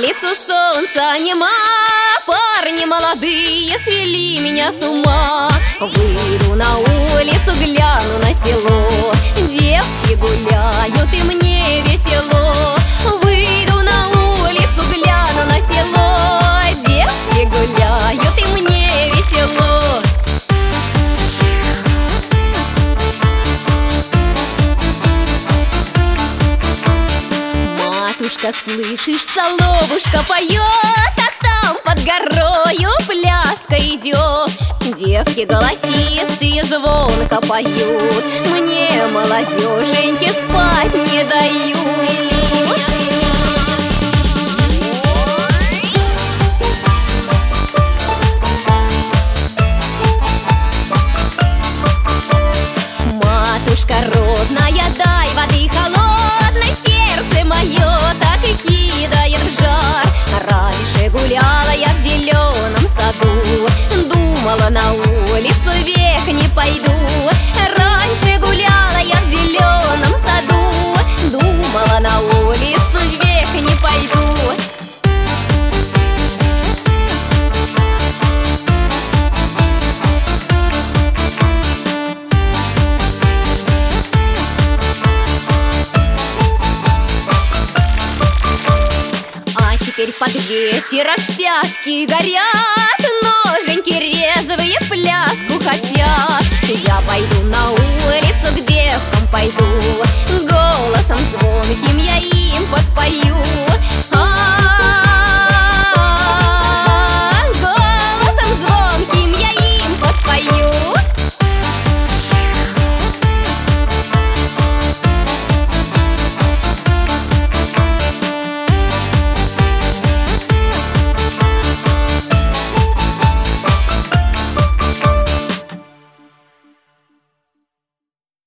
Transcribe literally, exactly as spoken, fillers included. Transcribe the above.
улицу солнца нема, парни молодые свели меня с ума. Выйду на улицу, гляну на село, девки гуляют и мне весело. Выйду на улицу, гляну на село, девки гуляют и мне весело. Матушка, слышишь, соловушка поет, а там под горою пляска идет. Девки голосистые звонко поют, мне, молодеженьки, спать не дают. Матушка родная, дай воды холодной, сердце мое так и кидает в жар. Раньше гуляла я в зеленом саду, думала, на улицу век не пойду. Раньше гуляла я в зеленом саду, думала, на улицу век не пойду. Теперь под вечер аж пятки горят, ноженьки резвые пляску хотят. Я